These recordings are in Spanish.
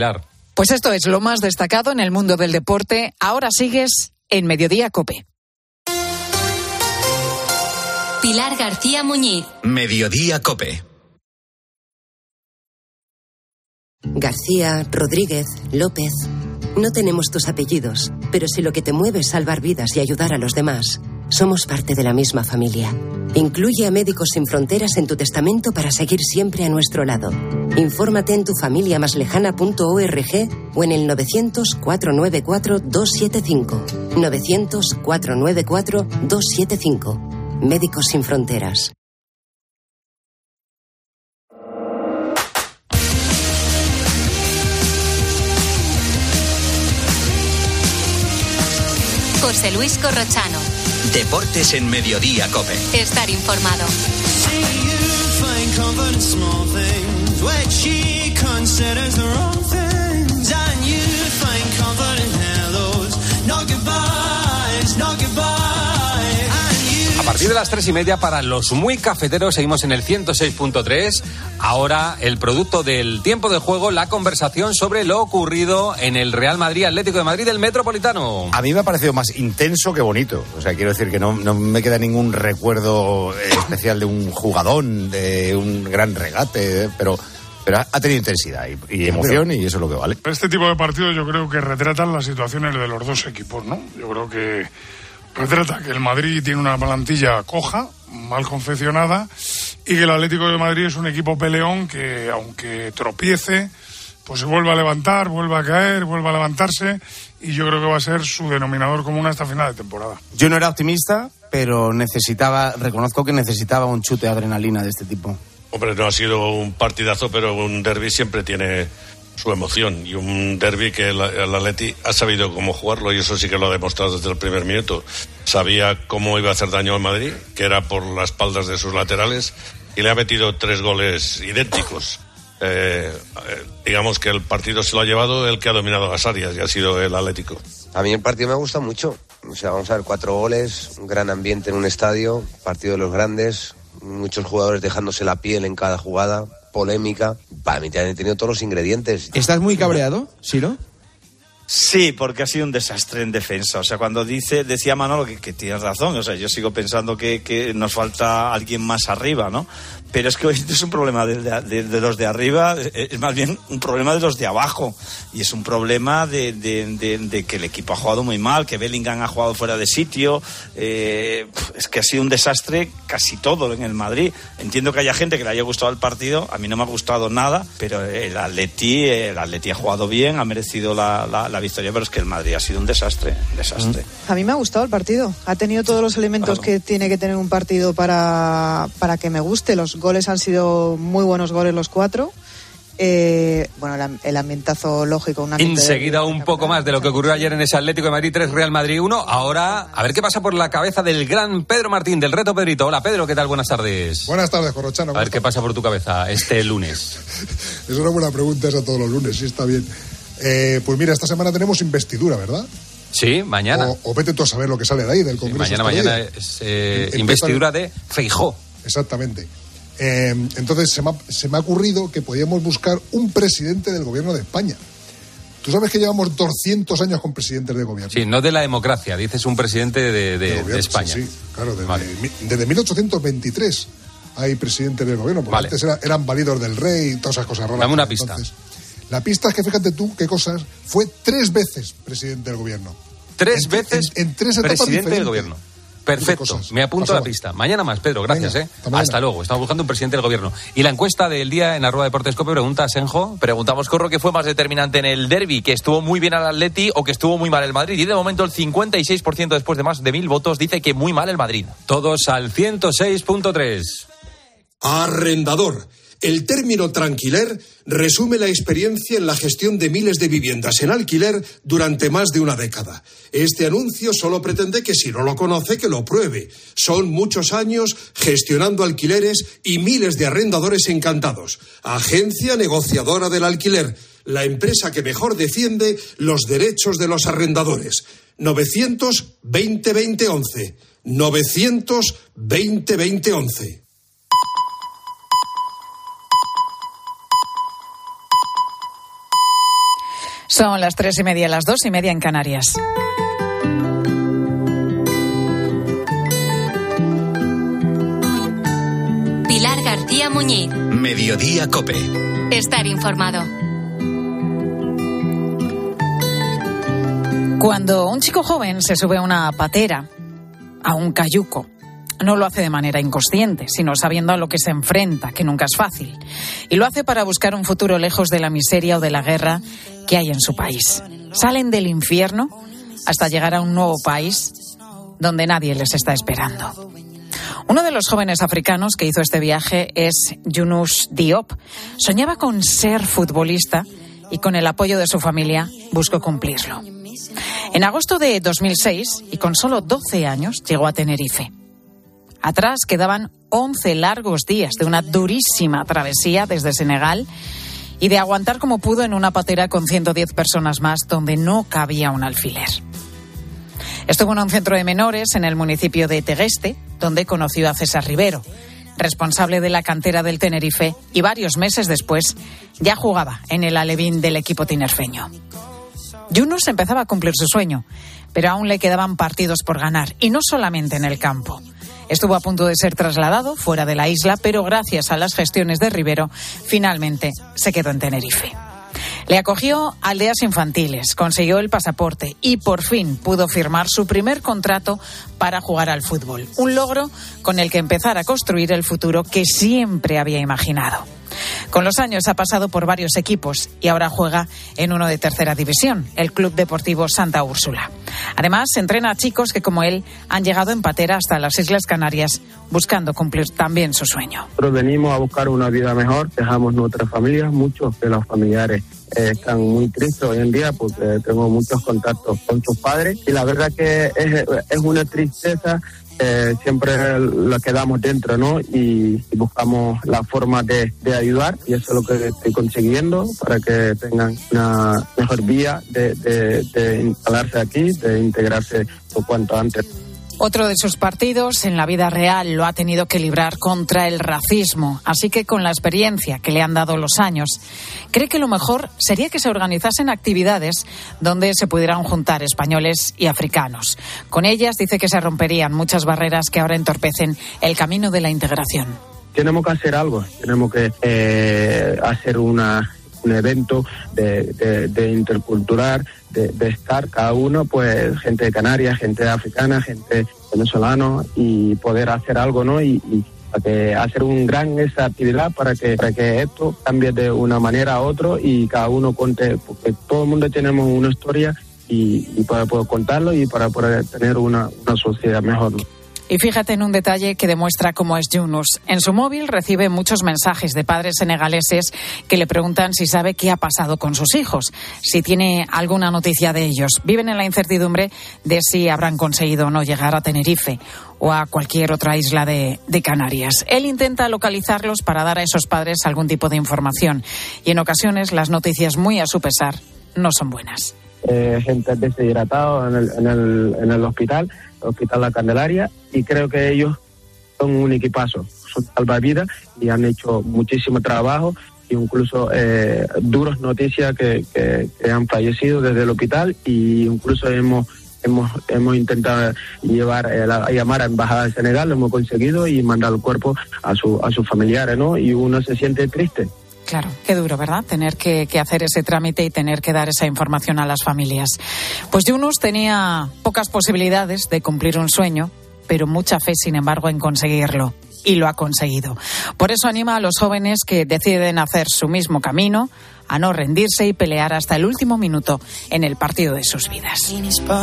Claro. Pues esto es lo más destacado en el mundo del deporte. Ahora sigues en Mediodía COPE. Pilar García Muñiz. Mediodía COPE. García, Rodríguez, López. No tenemos tus apellidos, pero si lo que te mueve es salvar vidas y ayudar a los demás, somos parte de la misma familia. Incluye a Médicos Sin Fronteras en tu testamento para seguir siempre a nuestro lado. Infórmate en tufamiliamaslejana.org o en el 900-494-275. 900-494-275. Médicos Sin Fronteras. José Luis Corrochano. Deportes en Mediodía COPE. Estar informado. A partir de las 3:30 para los muy cafeteros seguimos en el 106.3. Ahora el producto del tiempo de juego, la conversación sobre lo ocurrido en el Real Madrid Atlético de Madrid del Metropolitano. A mí me ha parecido más intenso que bonito. O sea, quiero decir que no me queda ningún recuerdo especial de un jugadón, de un gran regate, pero ha tenido intensidad y emoción, y eso es lo que vale. Este tipo de partidos yo creo que retratan las situaciones de los dos equipos, ¿no? Yo creo que retrata que el Madrid tiene una plantilla coja, mal confeccionada, y que el Atlético de Madrid es un equipo peleón que, aunque tropiece, pues se vuelve a levantar, vuelve a caer, vuelve a levantarse, y yo creo que va a ser su denominador común hasta final de temporada. Yo no era optimista, pero reconozco que necesitaba un chute de adrenalina de este tipo. Hombre, no ha sido un partidazo, pero un derbi siempre tiene su emoción, y un derbi que el Atleti ha sabido cómo jugarlo, y eso sí que lo ha demostrado desde el primer minuto. Sabía cómo iba a hacer daño al Madrid, que era por las espaldas de sus laterales, y le ha metido 3 goles idénticos. Digamos que el partido se lo ha llevado el que ha dominado las áreas, y ha sido el Atlético. A mí el partido me gusta mucho. O sea, vamos a ver, 4 goles, un gran ambiente en un estadio, partido de los grandes, muchos jugadores dejándose la piel en cada jugada, polémica. Para mí te han tenido todos los ingredientes. ¿Estás muy cabreado, Siro? Sí, porque ha sido un desastre en defensa. O sea, cuando decía Manolo que tienes razón, o sea, yo sigo pensando que nos falta alguien más arriba, ¿no? Pero es que hoy no es un problema de los de arriba, es más bien un problema de los de abajo. Y es un problema de que el equipo ha jugado muy mal, que Bellingham ha jugado fuera de sitio. Es que ha sido un desastre casi todo en el Madrid. Entiendo que haya gente que le haya gustado el partido, a mí no me ha gustado nada, pero el Atleti ha jugado bien, ha merecido la victoria, pero es que el Madrid ha sido un desastre. A mí me ha gustado el partido, ha tenido todos los elementos que tiene que tener un partido para que me guste. Los goles han sido muy buenos goles los 4. Bueno, el ambientazo lógico. Enseguida un poco más de lo que ocurrió ayer en ese Atlético de Madrid 3, Real Madrid 1. Ahora, a ver qué pasa por la cabeza del gran Pedro Martín, del Reto Pedrito. Hola, Pedro, ¿qué tal? Buenas tardes. Buenas tardes, Corrochano. A ver qué pasa por tu cabeza este lunes. Es una buena pregunta esa todos los lunes, sí, está bien. Pues mira, esta semana tenemos investidura, ¿verdad? Sí, mañana. O vete tú a saber lo que sale de ahí, del Congreso. Sí, mañana es investidura de Feijóo. Exactamente. Entonces se me ha ocurrido que podíamos buscar un presidente del gobierno de España. Tú sabes que llevamos 200 años con presidentes de gobierno. Sí, no de la democracia, dices un presidente de España. Sí, claro, desde 1823 hay presidentes del gobierno, porque antes eran válidos del rey y todas esas cosas raras. Dame una pista. Entonces, la pista es que fíjate tú qué cosas, fue 3 veces presidente del gobierno. 3 veces en 3 etapas presidente diferentes. del gobierno. Perfecto, me apunto la pista. Mañana más, Pedro, gracias. Venga, hasta luego, estamos buscando un presidente del gobierno. Y la encuesta del día en @Deportes Cope pregunta a Senjo. Preguntamos, Corro, ¿qué fue más determinante en el derbi? ¿Que estuvo muy bien al Atleti o que estuvo muy mal el Madrid? Y de momento el 56% después de más de 1.000 votos dice que muy mal el Madrid. Todos al 106.3. Arrendador. El término tranquiler resume la experiencia en la gestión de miles de viviendas en alquiler durante más de una década. Este anuncio solo pretende que si no lo conoce, que lo pruebe. Son muchos años gestionando alquileres y miles de arrendadores encantados. Agencia negociadora del alquiler, la empresa que mejor defiende los derechos de los arrendadores. 900-20-20-11. 900-20-20-11. Son las 3:30, las 2:30 en Canarias. Pilar García Muñiz. Mediodía COPE. Estar informado. Cuando un chico joven se sube a una patera, a un cayuco, no lo hace de manera inconsciente, sino sabiendo a lo que se enfrenta, que nunca es fácil. Y lo hace para buscar un futuro lejos de la miseria o de la guerra que hay en su país. Salen del infierno hasta llegar a un nuevo país donde nadie les está esperando. Uno de los jóvenes africanos que hizo este viaje es Yunus Diop. Soñaba con ser futbolista y con el apoyo de su familia buscó cumplirlo. En agosto de 2006, y con solo 12 años, llegó a Tenerife. Atrás quedaban 11 largos días de una durísima travesía desde Senegal y de aguantar como pudo en una patera con 110 personas más donde no cabía un alfiler. Estuvo en un centro de menores en el municipio de Tegueste, donde conoció a César Rivero, responsable de la cantera del Tenerife, y varios meses después ya jugaba en el alevín del equipo tinerfeño. Yunus empezaba a cumplir su sueño, pero aún le quedaban partidos por ganar, y no solamente en el campo. Estuvo a punto de ser trasladado fuera de la isla, pero gracias a las gestiones de Rivero, finalmente se quedó en Tenerife. Le acogió aldeas infantiles, consiguió el pasaporte y por fin pudo firmar su primer contrato para jugar al fútbol. Un logro con el que empezar a construir el futuro que siempre había imaginado. Con los años ha pasado por varios equipos y ahora juega en uno de tercera división, el Club Deportivo Santa Úrsula. Además, entrena a chicos que, como él, han llegado en patera hasta las Islas Canarias buscando cumplir también su sueño. Nosotros venimos a buscar una vida mejor, dejamos nuestras familias, muchos de los familiares están muy tristes hoy en día porque tengo muchos contactos con sus padres y la verdad que es una tristeza. Siempre lo quedamos dentro, ¿no? Y buscamos la forma de ayudar y eso es lo que estoy consiguiendo para que tengan una mejor vía de instalarse aquí, de integrarse lo cuanto antes. Otro de sus partidos en la vida real lo ha tenido que librar contra el racismo, así que con la experiencia que le han dado los años, cree que lo mejor sería que se organizasen actividades donde se pudieran juntar españoles y africanos. Con ellas dice que se romperían muchas barreras que ahora entorpecen el camino de la integración. Tenemos que hacer algo, tenemos que hacer un evento de intercultural, de estar cada uno, pues gente de Canarias, gente africana, gente venezolana y poder hacer algo, ¿no? Y para que hacer esa actividad para que esto cambie de una manera a otra y cada uno cuente, porque todo el mundo tenemos una historia y para poder contarlo y para poder tener una sociedad mejor, ¿no? Y fíjate en un detalle que demuestra cómo es Yunus. En su móvil recibe muchos mensajes de padres senegaleses que le preguntan si sabe qué ha pasado con sus hijos, si tiene alguna noticia de ellos. Viven en la incertidumbre de si habrán conseguido o no llegar a Tenerife o a cualquier otra isla de Canarias. Él intenta localizarlos para dar a esos padres algún tipo de información y en ocasiones las noticias, muy a su pesar, no son buenas. Gente deshidratada en el hospital La Candelaria, y creo que ellos son un equipazo, son salvavidas y han hecho muchísimo trabajo, e incluso duras noticias que han fallecido desde el hospital, y incluso hemos intentado llamar a la embajada de Senegal, lo hemos conseguido, y mandar el cuerpo a sus familiares, ¿no? Y uno se siente triste. Claro, qué duro, ¿verdad? Tener que hacer ese trámite y tener que dar esa información a las familias. Pues Yunus tenía pocas posibilidades de cumplir un sueño, pero mucha fe, sin embargo, en conseguirlo. Y lo ha conseguido. Por eso anima a los jóvenes que deciden hacer su mismo camino, a no rendirse y pelear hasta el último minuto en el partido de sus vidas.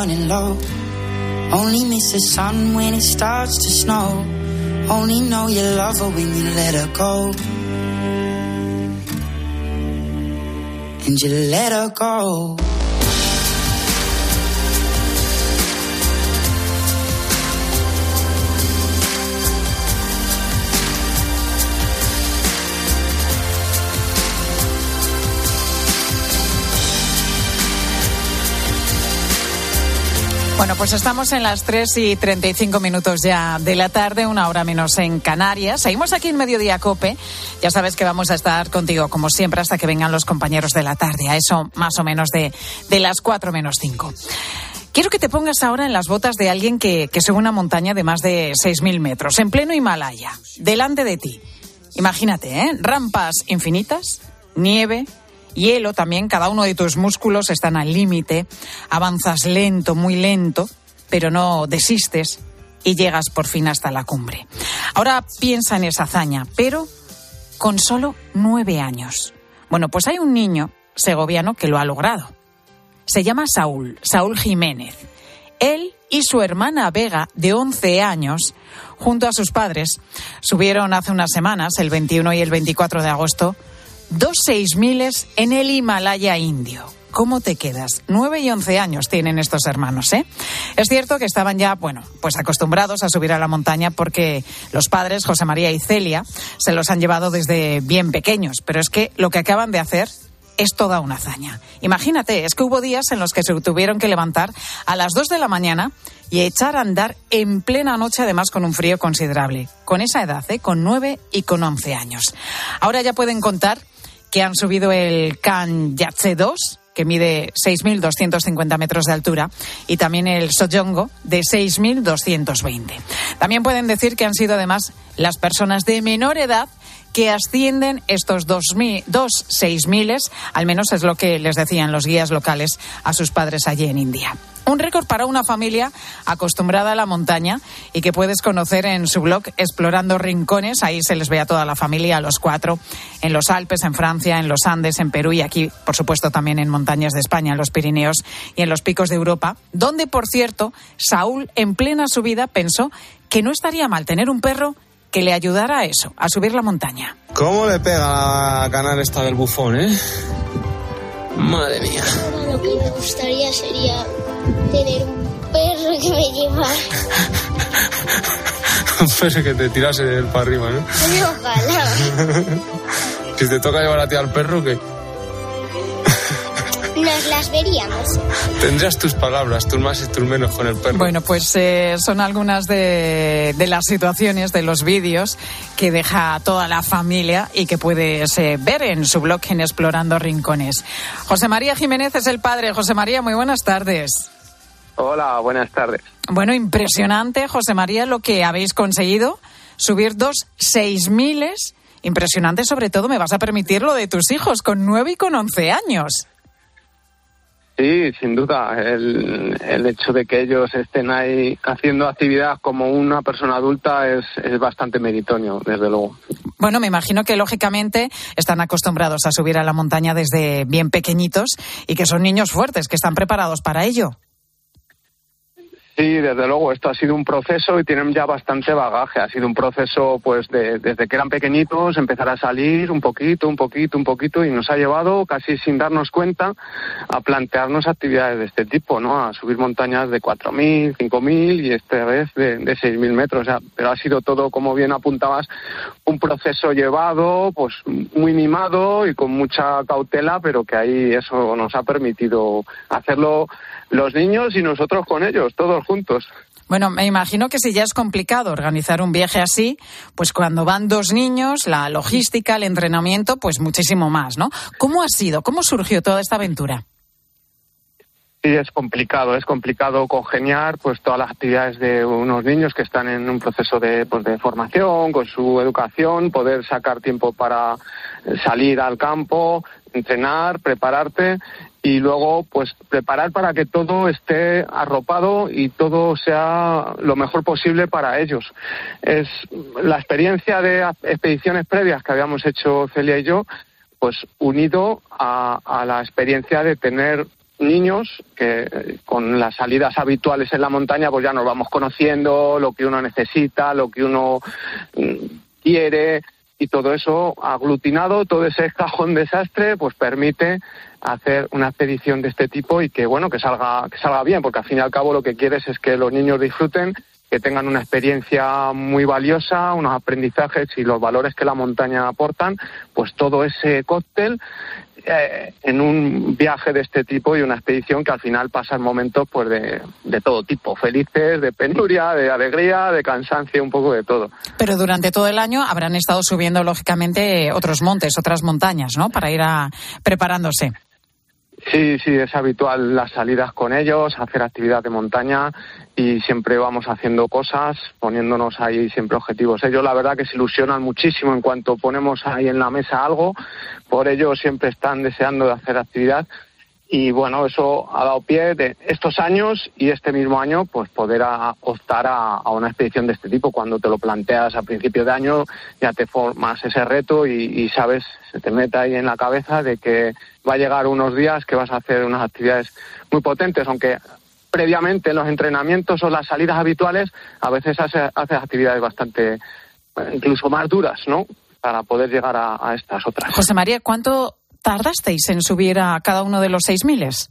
And you let her go. Bueno, pues estamos en las 3:35 ya de la tarde, 1 hora menos en Canarias. Seguimos aquí en Mediodía COPE. Ya sabes que vamos a estar contigo, como siempre, hasta que vengan los compañeros de la tarde, a eso más o menos de las 4 menos 5. Quiero que te pongas ahora en las botas de alguien que sube una montaña de más de 6.000 metros, en pleno Himalaya, delante de ti. Imagínate, rampas infinitas, nieve, hielo también, cada uno de tus músculos están al límite, avanzas lento, muy lento, pero no desistes y llegas por fin hasta la cumbre. Ahora piensa en esa hazaña, pero con solo 9 años. Bueno, pues hay un niño segoviano que lo ha logrado. Se llama Saúl Jiménez. Él y su hermana Vega, de 11 años, junto a sus padres, subieron hace unas semanas, el 21 y el 24 de agosto, 2 6000 en el Himalaya indio. ¿Cómo te quedas? 9 y 11 años tienen estos hermanos, ¿eh? Es cierto que estaban ya, pues acostumbrados a subir a la montaña porque los padres, José María y Celia, se los han llevado desde bien pequeños. Pero es que lo que acaban de hacer es toda una hazaña. Imagínate, es que hubo días en los que se tuvieron que levantar a las 2 de la mañana y echar a andar en plena noche, además con un frío considerable. Con esa edad, con 9 y con 11 años. Ahora ya pueden contar que han subido el Khan Yatse 2, que mide 6.250 metros de altura, y también el Sojongo, de 6.220. También pueden decir que han sido además las personas de menor edad que ascienden estos 2 6000, al menos es lo que les decían los guías locales a sus padres allí en India. Un récord para una familia acostumbrada a la montaña y que puedes conocer en su blog Explorando Rincones. Ahí se les ve a toda la familia, a los 4, en los Alpes, en Francia, en los Andes, en Perú y aquí, por supuesto, también en montañas de España, en los Pirineos y en los picos de Europa, donde, por cierto, Saúl, en plena subida, pensó que no estaría mal tener un perro que le ayudara a eso, a subir la montaña. ¿Cómo le pega a Canal esta del bufón, Madre mía. Lo que me gustaría sería tener un perro que me llevara. Un perro que te tirase para arriba, ¿no? Ojalá. Si te toca llevar a ti al perro, ¿qué? Nos las veríamos. Tendrías tus palabras, tus más y tus menos con el perro. Bueno, pues son algunas de las situaciones, de los vídeos que deja toda la familia y que puedes ver en su blog en Explorando Rincones. José María Jiménez es el padre. José María, muy buenas tardes. Hola, buenas tardes. Bueno, impresionante, José María, lo que habéis conseguido, subir 2 6000. Impresionante, sobre todo, me vas a permitir lo de tus hijos, con 9 y con 11 años. Sí, sin duda. El hecho de que ellos estén ahí haciendo actividad como una persona adulta es bastante meritorio, desde luego. Bueno, me imagino que lógicamente están acostumbrados a subir a la montaña desde bien pequeñitos y que son niños fuertes, que están preparados para ello. Sí, desde luego, esto ha sido un proceso y tienen ya bastante bagaje. Ha sido un proceso, pues, desde que eran pequeñitos, empezar a salir un poquito, y nos ha llevado, casi sin darnos cuenta, a plantearnos actividades de este tipo, ¿no? A subir montañas de 4.000, 5.000 y esta vez de 6.000 metros. O sea, pero ha sido todo, como bien apuntabas, un proceso llevado, pues, muy mimado y con mucha cautela, pero que ahí eso nos ha permitido hacerlo los niños y nosotros con ellos, todos juntos. Bueno, me imagino que si ya es complicado organizar un viaje así, pues cuando van 2 niños, la logística, el entrenamiento, pues muchísimo más, ¿no? ¿Cómo ha sido? ¿Cómo surgió toda esta aventura? Sí, es complicado congeniar pues todas las actividades de unos niños que están en un proceso de formación, con su educación, poder sacar tiempo para salir al campo, entrenar, prepararte y luego pues preparar para que todo esté arropado y todo sea lo mejor posible para ellos. Es la experiencia de expediciones previas que habíamos hecho Celia y yo, pues unido a la experiencia de tener niños que con las salidas habituales en la montaña pues ya nos vamos conociendo, lo que uno necesita, lo que uno quiere, y todo eso aglutinado, todo ese cajón desastre, pues permite hacer una expedición de este tipo y que bueno, que salga bien, porque al fin y al cabo lo que quieres es que los niños disfruten, que tengan una experiencia muy valiosa, unos aprendizajes y los valores que la montaña aportan, pues todo ese cóctel en un viaje de este tipo y una expedición que al final pasan momentos pues de todo tipo, felices, de penuria, de alegría, de cansancio, un poco de todo. Pero durante todo el año habrán estado subiendo, lógicamente, otros montes, otras montañas, ¿no? Para ir preparándose. Sí, es habitual las salidas con ellos, hacer actividad de montaña y siempre vamos haciendo cosas, poniéndonos ahí siempre objetivos. Ellos la verdad que se ilusionan muchísimo en cuanto ponemos ahí en la mesa algo, por ello siempre están deseando de hacer actividad y bueno, eso ha dado pie de estos años y este mismo año pues poder optar a una expedición de este tipo. Cuando te lo planteas a principio de año ya te formas ese reto y sabes, se te mete ahí en la cabeza de que va a llegar unos días que vas a hacer unas actividades muy potentes, aunque previamente en los entrenamientos o las salidas habituales a veces haces actividades bastante, incluso más duras, ¿no? Para poder llegar a estas otras. José María, ¿cuánto tardasteis en subir a cada uno de los 6.000?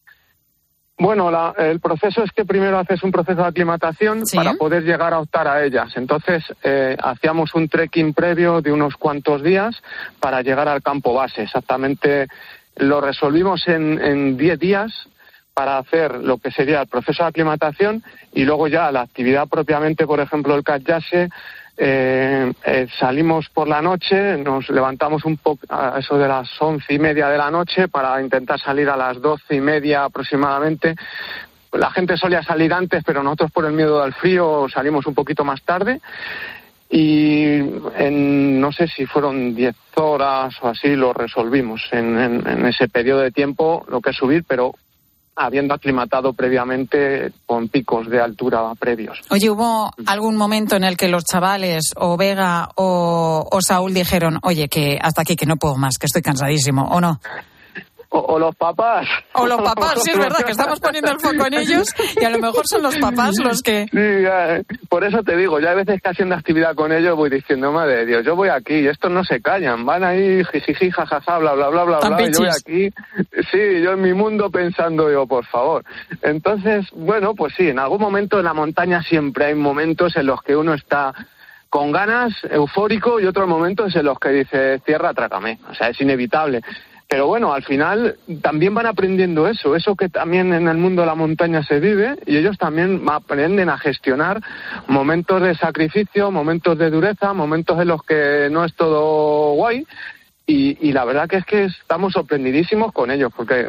Bueno, el proceso es que primero haces un proceso de aclimatación para poder llegar a optar a ellas. Entonces, hacíamos un trekking previo de unos cuantos días para llegar al campo base. Exactamente lo resolvimos en 10 días para hacer lo que sería el proceso de aclimatación y luego ya la actividad propiamente, por ejemplo, el Kayase. Salimos por la noche, nos levantamos un poco a eso de las 11:30 de la noche para intentar salir a las 12:30 aproximadamente. La gente solía salir antes, pero nosotros por el miedo al frío salimos un poquito más tarde y no sé si fueron 10 horas o así lo resolvimos en ese periodo de tiempo lo que es subir, pero habiendo aclimatado previamente con picos de altura previos. Oye, ¿hubo algún momento en el que los chavales o Vega o Saúl dijeron, oye, que hasta aquí, que no puedo más, que estoy cansadísimo, o no? O los papás. O los papás, sí, es verdad, que estamos poniendo el foco en ellos y a lo mejor son los papás los que... Sí, por eso te digo, yo a veces que haciendo actividad con ellos voy diciendo, madre de Dios, yo voy aquí y estos no se callan, van ahí jijiji, jajaja, bla, bla, bla, bla, bla, y yo voy aquí, sí, yo en mi mundo pensando yo, por favor. Entonces, bueno, pues sí, en algún momento en la montaña siempre hay momentos en los que uno está con ganas, eufórico, y otros momentos en los que dice, tierra, trágame, o sea, es inevitable. Pero bueno, al final también van aprendiendo eso que también en el mundo de la montaña se vive, y ellos también aprenden a gestionar momentos de sacrificio, momentos de dureza, momentos en los que no es todo guay, y la verdad que es que estamos sorprendidísimos con ellos, porque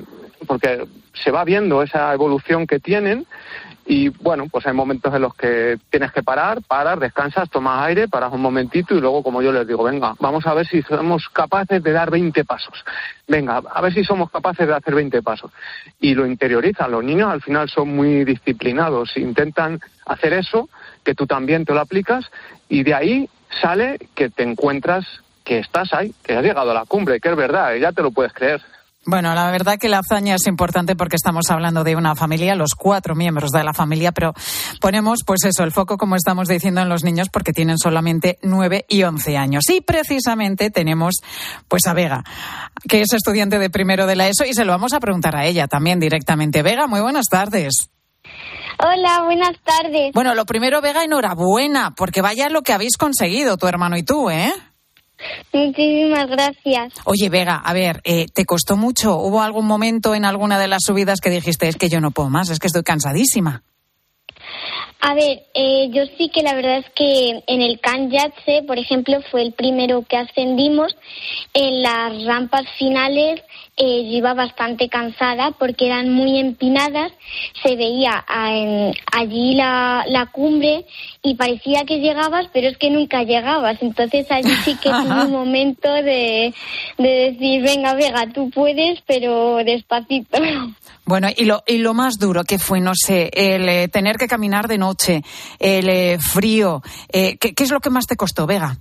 se va viendo esa evolución que tienen. Y bueno, pues hay momentos en los que tienes que parar, descansas, tomas aire, paras un momentito y luego, como yo les digo, venga, vamos a ver si somos capaces de dar 20 pasos. Venga, a ver si somos capaces de hacer 20 pasos. Y lo interiorizan. Los niños al final son muy disciplinados, intentan hacer eso, que tú también te lo aplicas, y de ahí sale que te encuentras que estás ahí, que has llegado a la cumbre, que es verdad, ya te lo puedes creer. Bueno, la verdad que la hazaña es importante porque estamos hablando de una familia, los 4 miembros de la familia, pero ponemos, pues eso, el foco, como estamos diciendo, en los niños porque tienen solamente 9 y 11 años. Y precisamente tenemos, pues, a Vega, que es estudiante de primero de la ESO, y se lo vamos a preguntar a ella también directamente. Vega, muy buenas tardes. Hola, buenas tardes. Bueno, lo primero, Vega, enhorabuena, porque vaya lo que habéis conseguido, tu hermano y tú, ¿eh? Muchísimas gracias. Oye, Vega, a ver, ¿te costó mucho? ¿Hubo algún momento en alguna de las subidas que dijiste, es que yo no puedo más, es que estoy cansadísima? A ver, yo sí que la verdad es que en el Kayase, por ejemplo, fue el primero que ascendimos. En las rampas finales yo iba bastante cansada porque eran muy empinadas. Se veía allí la cumbre y parecía que llegabas, pero es que nunca llegabas. Entonces allí sí que tuve un momento de decir, venga, Vega, tú puedes, pero despacito. Bueno, y lo más duro que fue, no sé, el tener que caminar de noche, el frío, ¿qué es lo que más te costó, Vega?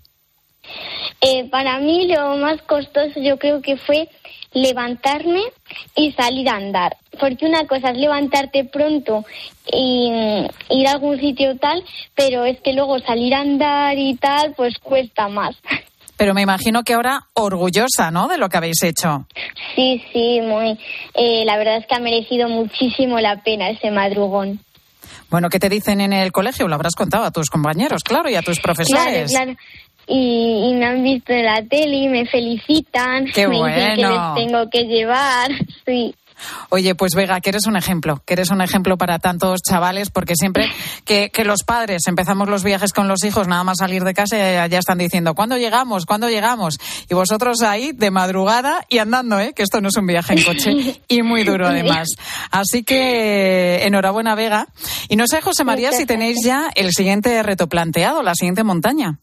Para mí lo más costoso yo creo que fue levantarme y salir a andar. Porque una cosa es levantarte pronto y ir a algún sitio tal, pero es que luego salir a andar y tal, pues cuesta más. Pero me imagino que ahora orgullosa, ¿no?, de lo que habéis hecho. Sí, muy. La verdad es que ha merecido muchísimo la pena ese madrugón. Bueno, ¿qué te dicen en el colegio? Lo habrás contado a tus compañeros, claro, y a tus profesores. Claro. y me han visto en la tele y me felicitan. ¡Qué me bueno! dicen que les tengo que llevar, sí. Oye, pues Vega, que eres un ejemplo para tantos chavales, porque siempre que los padres empezamos los viajes con los hijos, nada más salir de casa ya están diciendo, ¿cuándo llegamos? Y vosotros ahí de madrugada y andando, que esto no es un viaje en coche y muy duro además. Así que enhorabuena, Vega. Y no sé, José María, si tenéis ya el siguiente reto planteado, la siguiente montaña.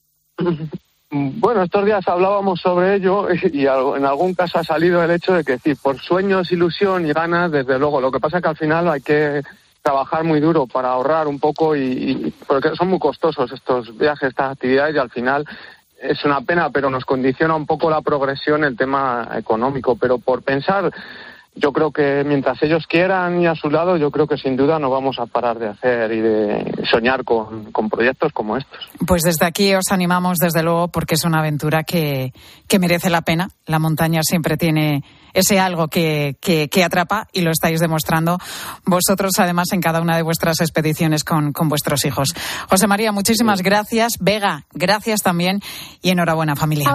Bueno, estos días hablábamos sobre ello y en algún caso ha salido el hecho de que sí, por sueños, ilusión y ganas, desde luego. Lo que pasa es que al final hay que trabajar muy duro para ahorrar un poco y porque son muy costosos estos viajes, estas actividades, y al final es una pena, pero nos condiciona un poco la progresión el tema económico. Pero por pensar, yo creo que mientras ellos quieran y a su lado, yo creo que sin duda no vamos a parar de hacer y de soñar con proyectos como estos. Pues desde aquí os animamos, desde luego, porque es una aventura que merece la pena. La montaña siempre tiene ese algo que atrapa y lo estáis demostrando vosotros, además, en cada una de vuestras expediciones con vuestros hijos. José María, muchísimas gracias. Vega, gracias también y enhorabuena, familia.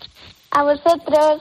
A vosotros.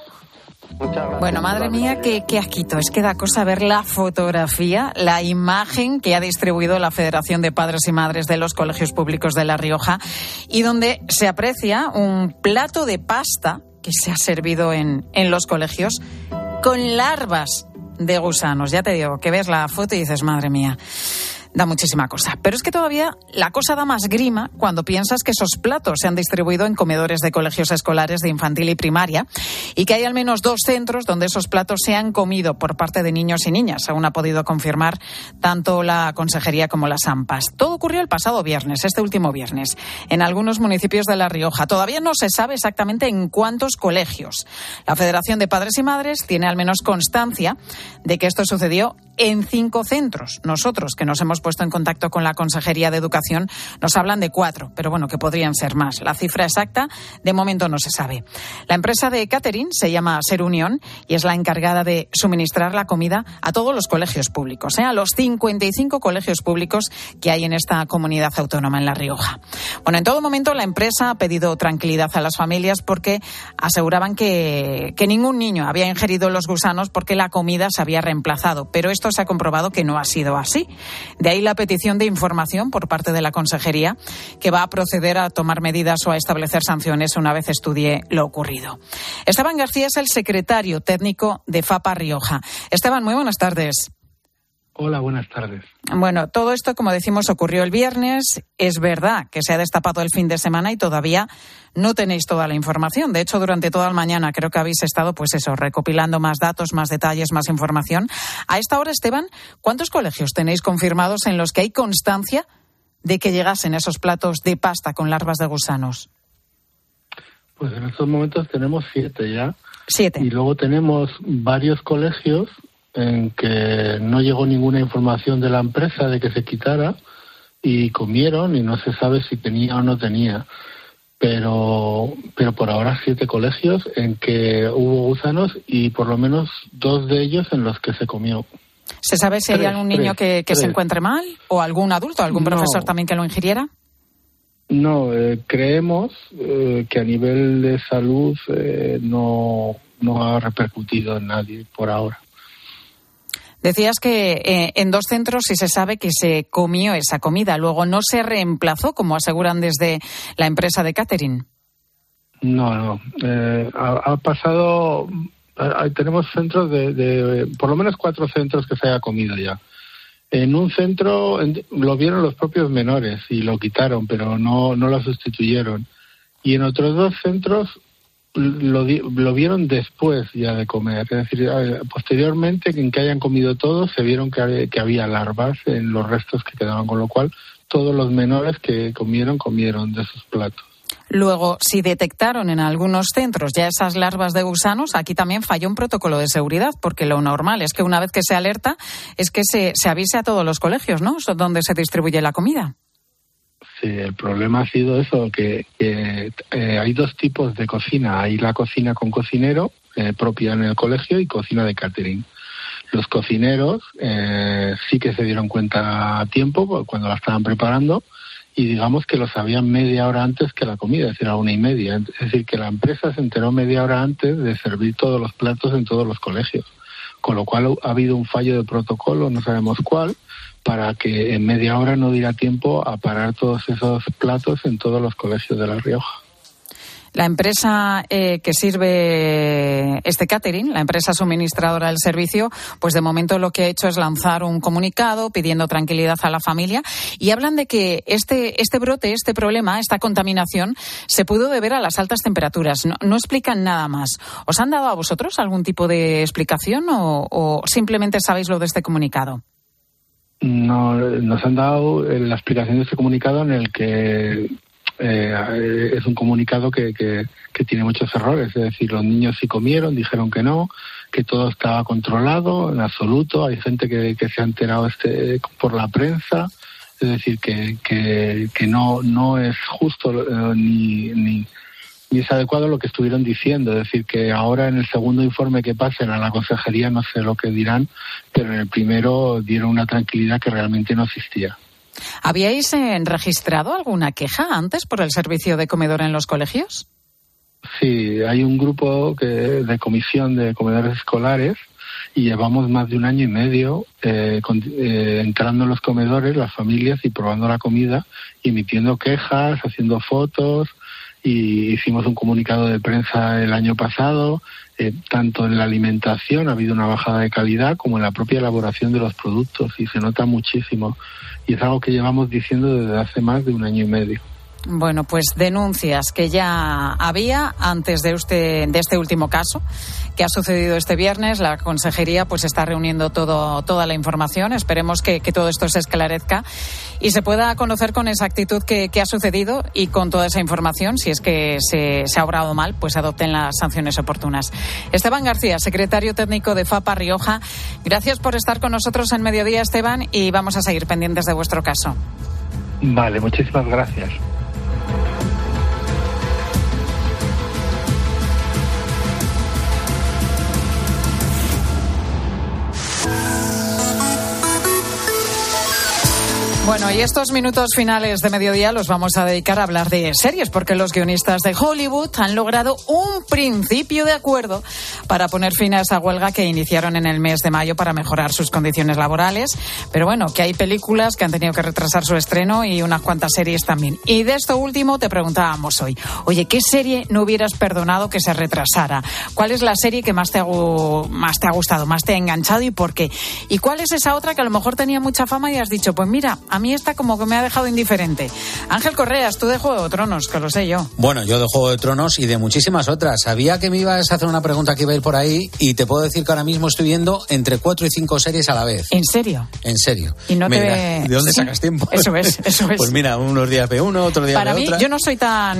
Bueno, madre mía, qué asquito. Es que da cosa ver la fotografía, la imagen que ha distribuido la Federación de Padres y Madres de los Colegios Públicos de La Rioja y donde se aprecia un plato de pasta que se ha servido en los colegios con larvas de gusanos. Ya te digo, que ves la foto y dices, madre mía, da muchísima cosa. Pero es que todavía la cosa da más grima cuando piensas que esos platos se han distribuido en comedores de colegios escolares de infantil y primaria y que hay al menos 2 centros donde esos platos se han comido por parte de niños y niñas. Aún ha podido confirmar tanto la Consejería como las AMPAs. Todo ocurrió el pasado viernes, este último viernes, en algunos municipios de La Rioja. Todavía no se sabe exactamente en cuántos colegios. La Federación de Padres y Madres tiene al menos constancia de que esto sucedió en 5 centros. Nosotros, que nos hemos puesto en contacto con la Consejería de Educación, nos hablan de 4, pero bueno, que podrían ser más. La cifra exacta, de momento, no se sabe. La empresa de catering se llama Ser Unión y es la encargada de suministrar la comida a todos los colegios públicos, a los 55 colegios públicos que hay en esta comunidad autónoma en La Rioja. Bueno, en todo momento la empresa ha pedido tranquilidad a las familias porque aseguraban que ningún niño había ingerido los gusanos porque la comida se había reemplazado, pero esto se ha comprobado que no ha sido así. De ahí la petición de información por parte de la Consejería, que va a proceder a tomar medidas o a establecer sanciones una vez estudie lo ocurrido. Esteban García es el secretario técnico de FAPA Rioja. Esteban, muy buenas tardes. Hola, buenas tardes. Bueno, todo esto, como decimos, ocurrió el viernes. Es verdad que se ha destapado el fin de semana y todavía no tenéis toda la información. De hecho, durante toda la mañana creo que habéis estado, recopilando más datos, más detalles, más información. A esta hora, Esteban, ¿cuántos colegios tenéis confirmados en los que hay constancia de que llegasen esos platos de pasta con larvas de gusanos? Pues en estos momentos tenemos 7 ya. 7. Y luego tenemos varios colegios en que no llegó ninguna información de la empresa de que se quitara y comieron y no se sabe si tenía o no tenía. Pero por ahora 7 colegios en que hubo gusanos y por lo menos 2 de ellos en los que se comió. ¿Se sabe si hay algún niño que se encuentre mal o algún adulto, algún profesor también que lo ingiriera? No, creemos que a nivel de salud no ha repercutido en nadie por ahora. Decías que en 2 centros sí se sabe que se comió esa comida, luego no se reemplazó, como aseguran desde la empresa de catering. No. Ha pasado. Tenemos centros de por lo menos 4 centros que se haya comido ya. En un centro lo vieron los propios menores y lo quitaron, pero no lo sustituyeron. Y en otros 2 centros lo vieron después ya de comer. Es decir, posteriormente, en que hayan comido todos, se vieron que había larvas en los restos que quedaban, con lo cual todos los menores que comieron de sus platos. Luego, si detectaron en algunos centros ya esas larvas de gusanos, aquí también falló un protocolo de seguridad, porque lo normal es que una vez que se alerta, es que se avise a todos los colegios, ¿no?, donde se distribuye la comida. Sí, el problema ha sido eso, que hay 2 tipos de cocina. Hay la cocina con cocinero, propia en el colegio, y cocina de catering. Los cocineros sí que se dieron cuenta a tiempo cuando la estaban preparando y digamos que lo sabían media hora antes que la comida, es decir, a 1:30. Es decir, que la empresa se enteró media hora antes de servir todos los platos en todos los colegios. Con lo cual ha habido un fallo de protocolo, no sabemos cuál, para que en media hora no diera tiempo a parar todos esos platos en todos los colegios de La Rioja. La empresa que sirve este catering, la empresa suministradora del servicio, pues de momento lo que ha hecho es lanzar un comunicado pidiendo tranquilidad a la familia y hablan de que este brote, este problema, esta contaminación se pudo deber a las altas temperaturas. No explican nada más. ¿Os han dado a vosotros algún tipo de explicación o simplemente sabéis lo de este comunicado? No, nos han dado la explicación de este comunicado en el que es un comunicado que tiene muchos errores. Es decir, los niños sí comieron, dijeron que no, que todo estaba controlado en absoluto. Hay gente que se ha enterado por la prensa. Es decir, que no es justo ni es adecuado lo que estuvieron diciendo. Es decir, que ahora en el segundo informe que pasen a la consejería no sé lo que dirán, pero en el primero dieron una tranquilidad que realmente no existía. ¿Habíais registrado alguna queja antes por el servicio de comedor en los colegios? Sí, hay un grupo de comisión de comedores escolares y llevamos más de 1 año y medio entrando en los comedores, las familias, y probando la comida, emitiendo quejas, haciendo fotos, y hicimos un comunicado de prensa el año pasado. Tanto en la alimentación ha habido una bajada de calidad como en la propia elaboración de los productos, y se nota muchísimo. Y es algo que llevamos diciendo desde hace más de 1 año y medio. Bueno, pues denuncias que ya había antes de este último caso que ha sucedido este viernes. La consejería pues está reuniendo toda la información. Esperemos que todo esto se esclarezca y se pueda conocer con exactitud qué ha sucedido, y con toda esa información, si es que se ha obrado mal, pues adopten las sanciones oportunas. Esteban García, secretario técnico de FAPA Rioja, gracias por estar con nosotros en Mediodía, Esteban, y vamos a seguir pendientes de vuestro caso. Vale, muchísimas gracias. Bueno, y estos minutos finales de Mediodía los vamos a dedicar a hablar de series, porque los guionistas de Hollywood han logrado un principio de acuerdo para poner fin a esa huelga que iniciaron en el mes de mayo para mejorar sus condiciones laborales. Pero bueno, que hay películas que han tenido que retrasar su estreno y unas cuantas series también. Y de esto último te preguntábamos hoy. Oye, ¿qué serie no hubieras perdonado que se retrasara? ¿Cuál es la serie que más te ha gustado, más te ha enganchado y por qué? ¿Y cuál es esa otra que a lo mejor tenía mucha fama y has dicho, pues mira, a mí esta como que me ha dejado indiferente? Ángel Correas, tú de Juego de Tronos, que lo sé yo. Bueno, yo de Juego de Tronos y de muchísimas otras. Sabía que me ibas a hacer una pregunta que iba a ir por ahí, y te puedo decir que ahora mismo estoy viendo entre 4 y 5 series a la vez. ¿En serio? En serio. Y no ¿De dónde sacas tiempo? Eso es. Pues mira, unos días de uno, otro día de otra. Para mí, yo no soy tan...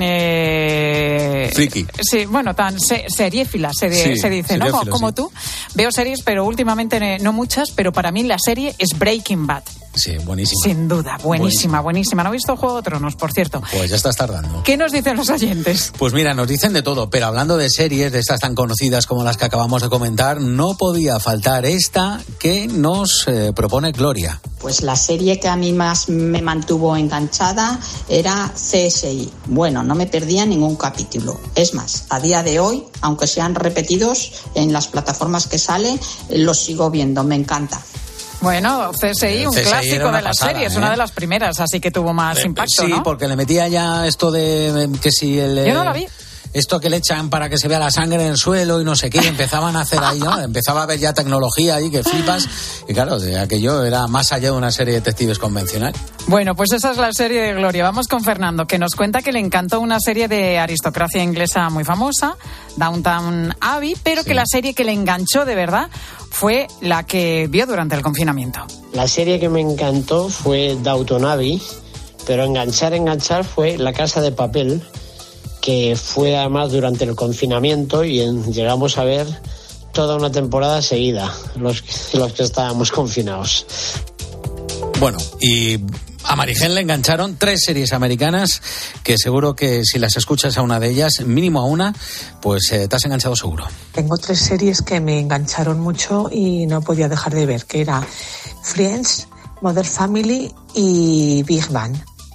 friki. Sí, bueno, tan seriéfila, se dice, ¿no? Como tú. Veo series, pero últimamente no muchas, pero para mí la serie es Breaking Bad. Sí, buenísima. Sin duda, buenísima. ¿No he visto Juego de Tronos, por cierto? Pues ya estás tardando. ¿Qué nos dicen los oyentes? Pues mira, nos dicen de todo, pero hablando de series, de estas tan conocidas como las que acabamos de comentar, no podía faltar esta que nos propone Gloria. Pues la serie que a mí más me mantuvo enganchada era CSI. Bueno, no me perdía ningún capítulo. Es más, a día de hoy, aunque sean repetidos en las plataformas que salen, los sigo viendo, me encanta. Bueno, CSI, un clásico de las series, una de las primeras, así que tuvo más impacto, sí, ¿no? Sí, porque le metía ya esto de que si el... Yo no la vi. Esto que le echan para que se vea la sangre en el suelo y no sé qué, empezaban a hacer ahí, ¿no? Empezaba a haber ya tecnología ahí que flipas, y claro, de aquello era más allá de una serie de detectives convencional. Bueno, pues esa es la serie de Gloria. Vamos con Fernando, que nos cuenta que le encantó una serie de aristocracia inglesa muy famosa, Downton Abbey, pero que la serie que le enganchó de verdad fue la que vio durante el confinamiento. La serie que me encantó fue Downton Abbey, pero enganchar fue La Casa de Papel, que fue además durante el confinamiento, y llegamos a ver toda una temporada seguida, los que estábamos confinados. Bueno, y a Marigén le engancharon 3 series americanas que seguro que si las escuchas a una de ellas, mínimo a una, pues te has enganchado seguro. Tengo 3 series que me engancharon mucho y no podía dejar de ver, que era Friends, Modern Family y Big Bang.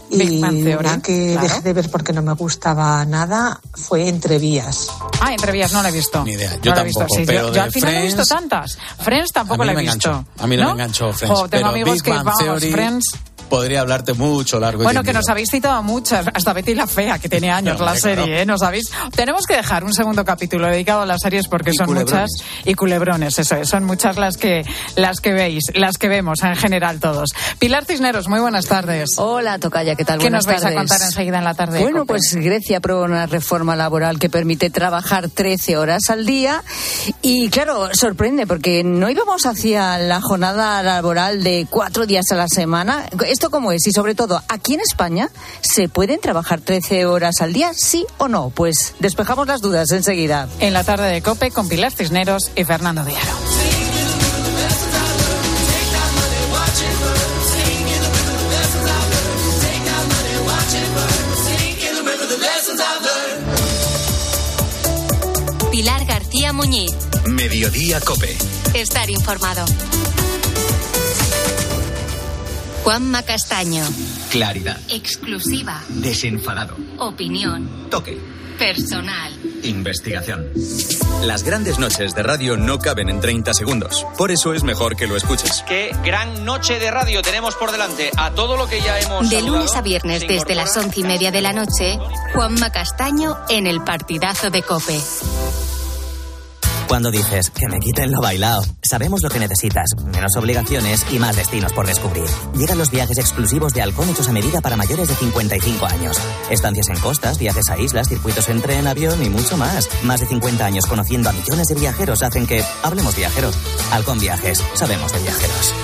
Y una que dejé de ver porque no me gustaba nada fue Entrevías. Entrevías no la he visto. Ni idea, no yo la tampoco. He visto, sí. Pero yo al final Friends, he visto tantas. Friends tampoco la he visto. A mí no me enganchó Friends. Tengo pero amigos Big que, Bang vamos, Theory Friends... podría hablarte mucho, largo y Bueno, que tendido. nos habéis citado muchas, hasta Betty la Fea, que tiene años la serie, claro. ¿Nos habéis? Tenemos que dejar un segundo capítulo dedicado a las series porque son culebrones. muchas, y culebrones, eso es, son muchas las que veis, las que vemos en general todos. Pilar Cisneros, muy buenas tardes. Hola, tocaya, ¿qué tal? ¿Qué Buenas nos vais tardes. a contar enseguida en la tarde? Bueno, Cope? pues Grecia aprueba una reforma laboral que permite trabajar 13 horas al día y, claro, sorprende porque no íbamos hacia la jornada laboral de 4 días a la semana. ¿Esto cómo es? Y sobre todo, ¿aquí en España se pueden trabajar 13 horas al día, sí o no? Pues despejamos las dudas enseguida. En la tarde de COPE con Pilar Cisneros y Fernando de Aro. Pilar García Muñiz. Mediodía Cope. Estar informado. Juanma Castaño. Claridad. Exclusiva. Desenfadado. Opinión. Toque. Personal. Investigación. Las grandes noches de radio no caben en 30 segundos. Por eso es mejor que lo escuches. Qué gran noche de radio tenemos por delante. A todo lo que ya hemos De saludado, lunes a viernes se desde incorpora- las 11:30 de la noche, Juanma Castaño en el partidazo de COPE. Cuando dices que me quiten lo bailao, sabemos lo que necesitas, menos obligaciones y más destinos por descubrir. Llegan los viajes exclusivos de Halcón hechos a medida para mayores de 55 años. Estancias en costas, viajes a islas, circuitos en tren, avión y mucho más. Más de 50 años conociendo a millones de viajeros hacen que hablemos viajero. Halcón Viajes, sabemos de viajeros.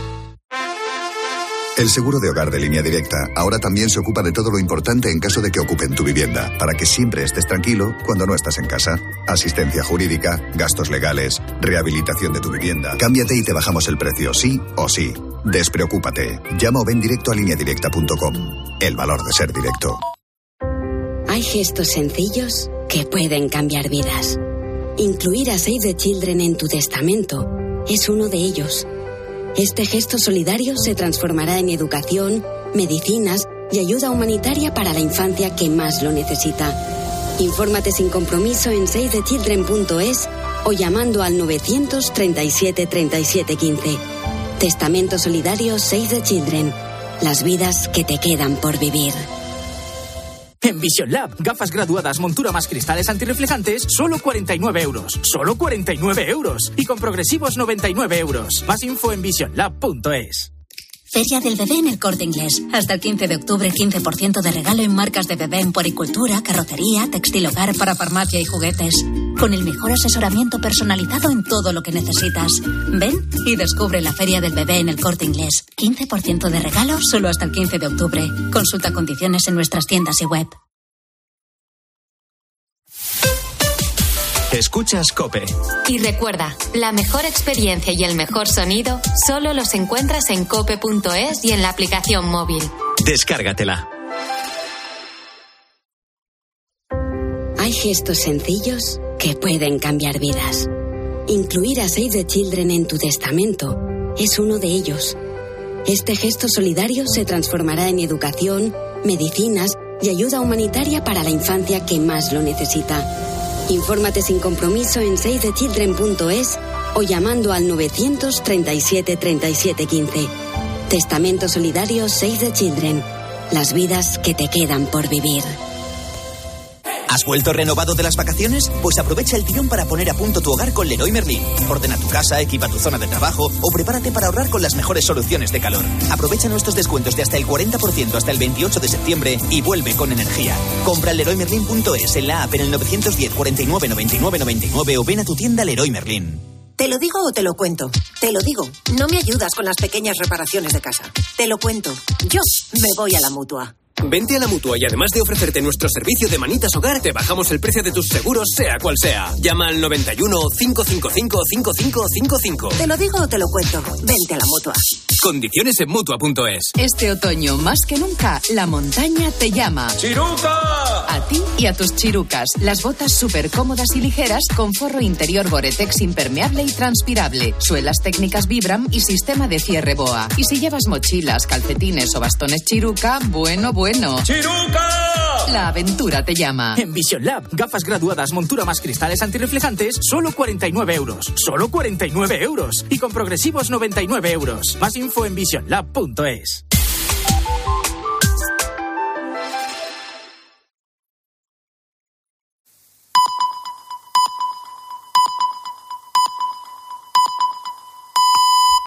El seguro de hogar de Línea Directa ahora también se ocupa de todo lo importante en caso de que ocupen tu vivienda, para que siempre estés tranquilo cuando no estás en casa. Asistencia jurídica, gastos legales, rehabilitación de tu vivienda. Cámbiate y te bajamos el precio, sí o sí. Despreocúpate. Llama o ven directo a lineadirecta.com. El valor de ser directo. Hay gestos sencillos que pueden cambiar vidas. Incluir a Save the Children en tu testamento es uno de ellos. Este gesto solidario se transformará en educación, medicinas y ayuda humanitaria para la infancia que más lo necesita. Infórmate sin compromiso en savethechildren.es o llamando al 937 37 15. Testamento solidario Save the Children. Las vidas que te quedan por vivir. En Vision Lab, gafas graduadas, montura más cristales antirreflejantes, solo 49 euros. Solo 49 euros. Y con progresivos 99 euros. Más info en visionlab.es. Feria del Bebé en El Corte Inglés. Hasta el 15 de octubre, 15% de regalo en marcas de bebé en puericultura, carrocería, textil hogar, para farmacia y juguetes. Con el mejor asesoramiento personalizado en todo lo que necesitas. Ven y descubre la Feria del Bebé en El Corte Inglés. 15% de regalo solo hasta el 15 de octubre. Consulta condiciones en nuestras tiendas y web. Escuchas COPE. Y recuerda, la mejor experiencia y el mejor sonido solo los encuentras en cope.es y en la aplicación móvil. Descárgatela. Hay gestos sencillos que pueden cambiar vidas. Incluir a Save the Children en tu testamento es uno de ellos. Este gesto solidario se transformará en educación, medicinas y ayuda humanitaria para la infancia que más lo necesita. Infórmate sin compromiso en savethechildren.es o llamando al 937 37 15. Testamento solidario Save the Children. Las vidas que te quedan por vivir. ¿Has vuelto renovado de las vacaciones? Pues aprovecha el tirón para poner a punto tu hogar con Leroy Merlin. Ordena tu casa, equipa tu zona de trabajo o prepárate para ahorrar con las mejores soluciones de calor. Aprovecha nuestros descuentos de hasta el 40% hasta el 28 de septiembre y vuelve con energía. Compra en leroymerlin.es, en la app, en el 910 49 99 99 o ven a tu tienda Leroy Merlin. ¿Te lo digo o te lo cuento? Te lo digo. No me ayudas con las pequeñas reparaciones de casa. Te lo cuento. Yo me voy a la Mutua. Vente a la Mutua y además de ofrecerte nuestro servicio de manitas hogar, te bajamos el precio de tus seguros, sea cual sea. Llama al 91 555 5555. ¿Te lo digo o te lo cuento? Vente a la Mutua. Condiciones en Mutua.es. Este otoño, más que nunca, la montaña te llama. ¡Chiruca! A ti y a tus chirucas. Las botas súper cómodas y ligeras con forro interior Gore-Tex impermeable y transpirable, suelas técnicas Vibram y sistema de cierre BOA. Y si llevas mochilas, calcetines o bastones Chiruca, bueno. ¡Chiruca! La aventura te llama. En Vision Lab, gafas graduadas, montura más cristales antirreflejantes, solo 49 euros. Solo 49 euros. Y con progresivos 99 euros. Más info en visionlab.es.